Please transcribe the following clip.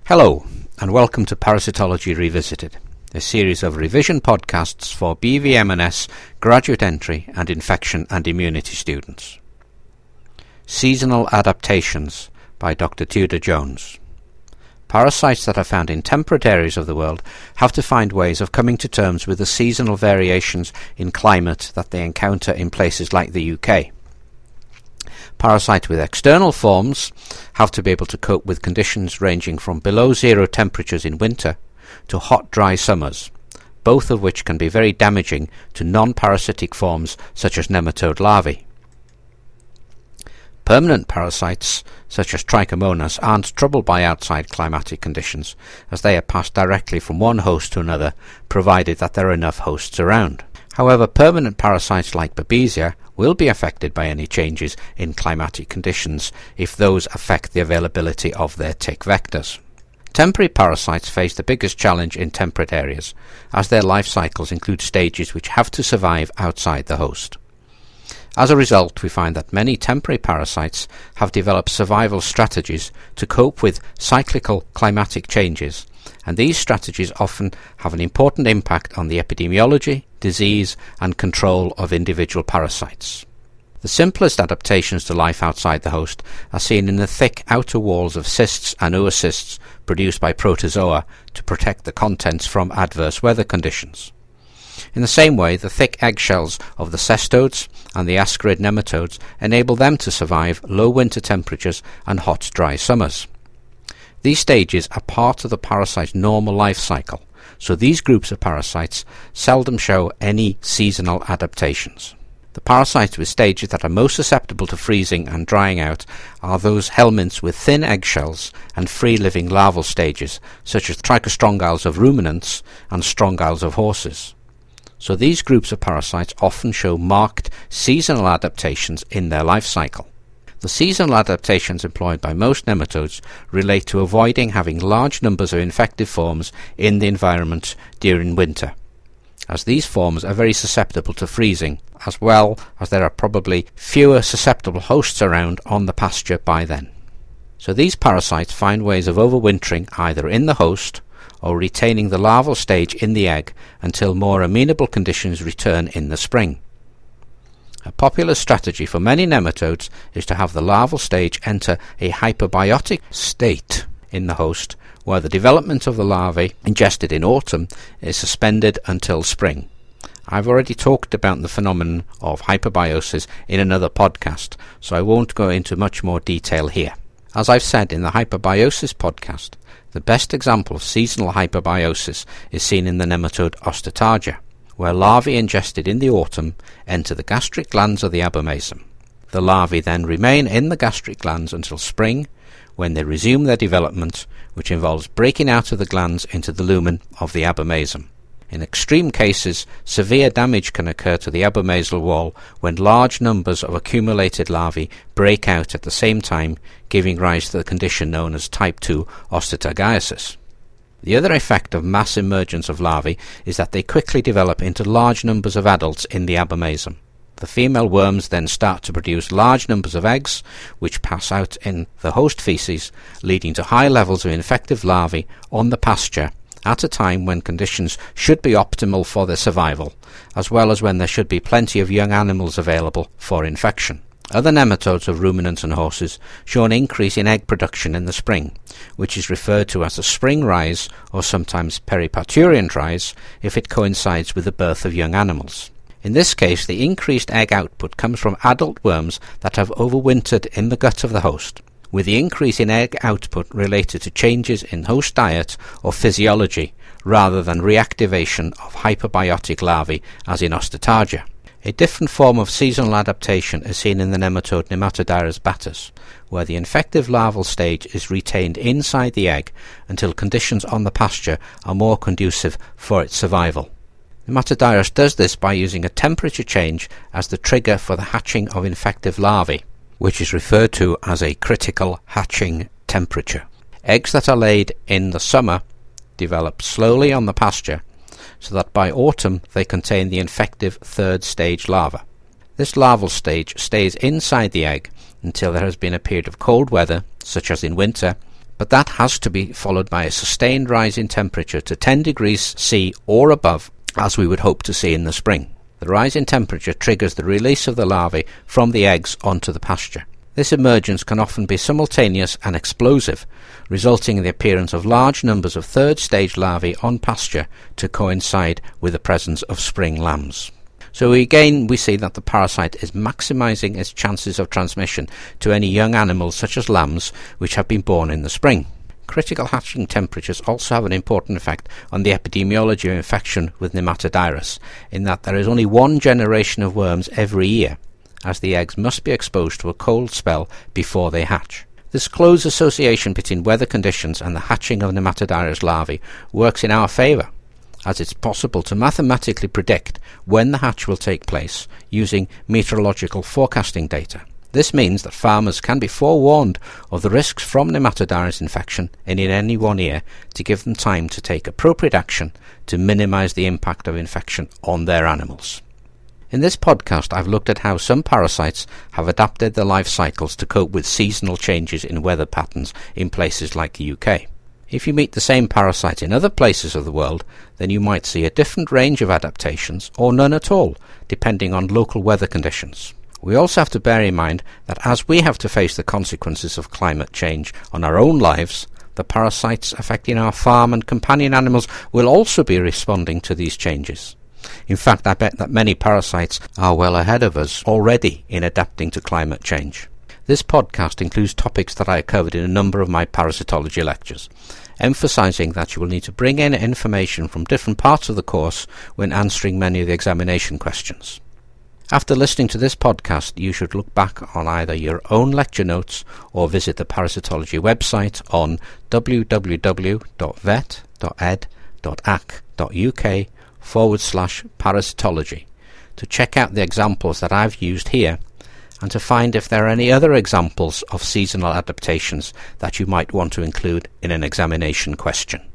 Hello, and welcome to Parasitology Revisited, a series of revision podcasts for BVM&S graduate entry and infection and immunity students. Seasonal Adaptations by Dr. Tudor Jones. Parasites that are found in temperate areas of the world have to find ways of coming to terms with the seasonal variations in climate that they encounter in places like the UK. Parasites with external forms have to be able to cope with conditions ranging from below zero temperatures in winter to hot, dry summers, both of which can be very damaging to non-parasitic forms such as nematode larvae. Permanent parasites, such as Trichomonas, aren't troubled by outside climatic conditions, as they are passed directly from one host to another, provided that there are enough hosts around. However, permanent parasites like Babesia will be affected by any changes in climatic conditions if those affect the availability of their tick vectors. Temporary parasites face the biggest challenge in temperate areas, as their life cycles include stages which have to survive outside the host. As a result, we find that many temporary parasites have developed survival strategies to cope with cyclical climatic changes, and these strategies often have an important impact on the epidemiology, disease, and control of individual parasites. The simplest adaptations to life outside the host are seen in the thick outer walls of cysts and oocysts produced by protozoa to protect the contents from adverse weather conditions. In the same way, the thick eggshells of the cestodes and the ascarid nematodes enable them to survive low winter temperatures and hot, dry summers. These stages are part of the parasite's normal life cycle, so these groups of parasites seldom show any seasonal adaptations. The parasites with stages that are most susceptible to freezing and drying out are those helminths with thin eggshells and free-living larval stages, such as trichostrongyles of ruminants and strongyles of horses. So these groups of parasites often show marked seasonal adaptations in their life cycle. The seasonal adaptations employed by most nematodes relate to avoiding having large numbers of infective forms in the environment during winter, as these forms are very susceptible to freezing, as well as there are probably fewer susceptible hosts around on the pasture by then. So these parasites find ways of overwintering either in the host or retaining the larval stage in the egg until more amenable conditions return in the spring. A popular strategy for many nematodes is to have the larval stage enter a hyperbiotic state in the host, where the development of the larvae ingested in autumn is suspended until spring. I've already talked about the phenomenon of hyperbiosis in another podcast, so I won't go into much more detail here. As I've said in the hyperbiosis podcast, the best example of seasonal hyperbiosis is seen in the nematode Osteotargia, where larvae ingested in the autumn enter the gastric glands of the abomasum. The larvae then remain in the gastric glands until spring, when they resume their development, which involves breaking out of the glands into the lumen of the abomasum. In extreme cases, severe damage can occur to the abomasal wall when large numbers of accumulated larvae break out at the same time, giving rise to the condition known as type 2 osteotargiasis. The other effect of mass emergence of larvae is that they quickly develop into large numbers of adults in the abomasum. The female worms then start to produce large numbers of eggs, which pass out in the host feces, leading to high levels of infective larvae on the pasture at a time when conditions should be optimal for their survival, as well as when there should be plenty of young animals available for infection. Other nematodes of ruminants and horses show an increase in egg production in the spring, which is referred to as a spring rise or sometimes periparturient rise if it coincides with the birth of young animals. In this case, the increased egg output comes from adult worms that have overwintered in the gut of the host, with the increase in egg output related to changes in host diet or physiology rather than reactivation of hyperbiotic larvae as in Osteotargia. A different form of seasonal adaptation is seen in the nematode Nematodiras batus, where the infective larval stage is retained inside the egg until conditions on the pasture are more conducive for its survival. Nematodiras does this by using a temperature change as the trigger for the hatching of infective larvae, which is referred to as a critical hatching temperature. Eggs that are laid in the summer develop slowly on the pasture, so that by autumn they contain the infective third stage larva. This larval stage stays inside the egg until there has been a period of cold weather, such as in winter, but that has to be followed by a sustained rise in temperature to 10 degrees C or above, as we would hope to see in the spring. The rise in temperature triggers the release of the larvae from the eggs onto the pasture. This emergence can often be simultaneous and explosive, resulting in the appearance of large numbers of third-stage larvae on pasture to coincide with the presence of spring lambs. So again, we see that the parasite is maximising its chances of transmission to any young animals such as lambs which have been born in the spring. Critical hatching temperatures also have an important effect on the epidemiology of infection with Nematodirus, in that there is only one generation of worms every year, as the eggs must be exposed to a cold spell before they hatch. This close association between weather conditions and the hatching of Nematodirus larvae works in our favour, as it's possible to mathematically predict when the hatch will take place using meteorological forecasting data. This means that farmers can be forewarned of the risks from Nematodirus infection in any one year to give them time to take appropriate action to minimise the impact of infection on their animals. In this podcast, I've looked at how some parasites have adapted their life cycles to cope with seasonal changes in weather patterns in places like the UK. If you meet the same parasite in other places of the world, then you might see a different range of adaptations, or none at all, depending on local weather conditions. We also have to bear in mind that as we have to face the consequences of climate change on our own lives, the parasites affecting our farm and companion animals will also be responding to these changes. In fact, I bet that many parasites are well ahead of us already in adapting to climate change. This podcast includes topics that I covered in a number of my parasitology lectures, emphasising that you will need to bring in information from different parts of the course when answering many of the examination questions. After listening to this podcast, you should look back on either your own lecture notes or visit the parasitology website on www.vet.ed.ac.uk/parasitology to check out the examples that I've used here and to find if there are any other examples of seasonal adaptations that you might want to include in an examination question.